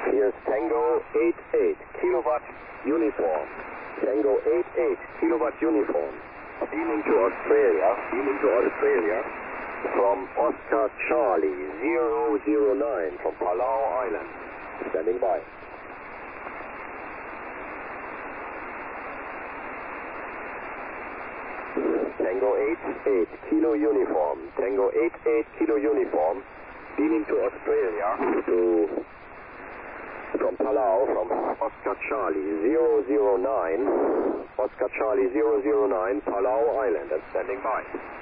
Here's Tango 88 kilowatt uniform. Tango 88 kilowatt uniform. Beaming to Australia from Oscar Charlie 009 from Palau Island. Standing by. Tango 88 kilo uniform. Tango 88 kilo uniform. Beaming to Australia from Palau, from Oscar Charlie 009, Oscar Charlie 009, Palau Island, and standing by.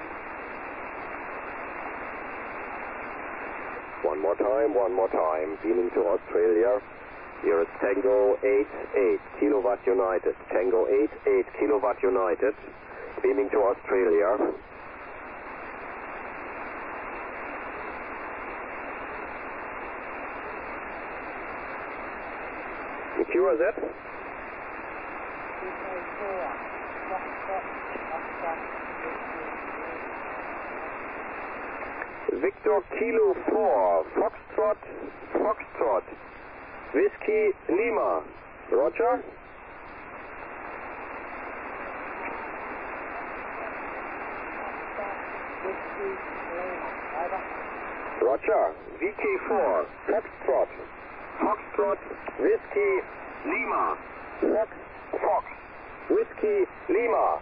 One more time, beaming to Australia. Here is Tango 88 kilowatt United, Tango 88 kilowatt United, beaming to Australia. Secure that. Victor Kilo 4, Foxtrot, Whiskey Lima, Roger. Roger, VK4, Foxtrot, Whiskey Lima, Fox, Whiskey Lima,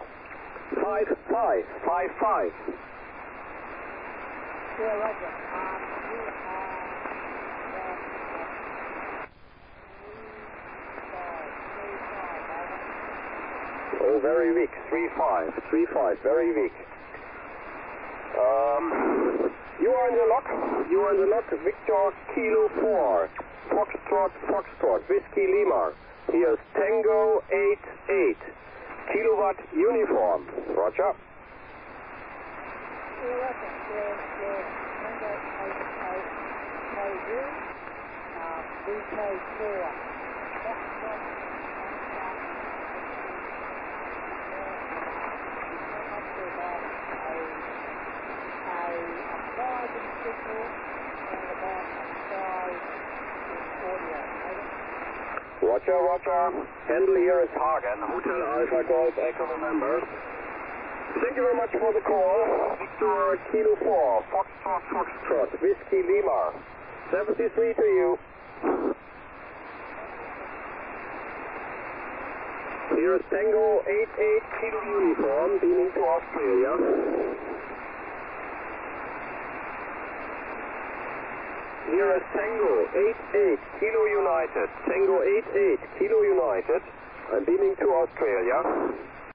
5555. Yeah, Roger. Oh, very weak. 35, very weak. You are in the lock. Victor Kilo 4, Foxtrot, Whiskey Lima. Here's Tango 88, kilowatt uniform. Roger. Roger. Handle here is Hagen, Hotel Alpha Golf Echo November. Thank you very much for the call. Victor Kilo 4, Foxtrot, Whiskey Lima. 73 to you. Here is Tango 88 Kilo uniform, beaming to Australia. Here is Tango 88 Kilo United. Tango 88 Kilo United. I'm beaming to Australia.